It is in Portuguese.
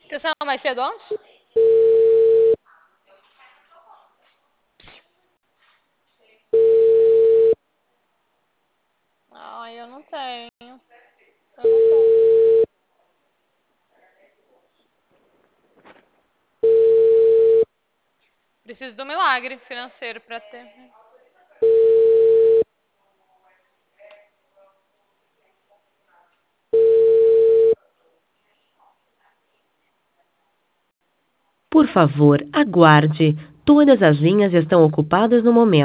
Quer sair mais cedo antes? Ai, eu não tenho. Eu não tenho. Preciso do milagre financeiro pra ter. Por favor, aguarde. Todas as linhas estão ocupadas no momento.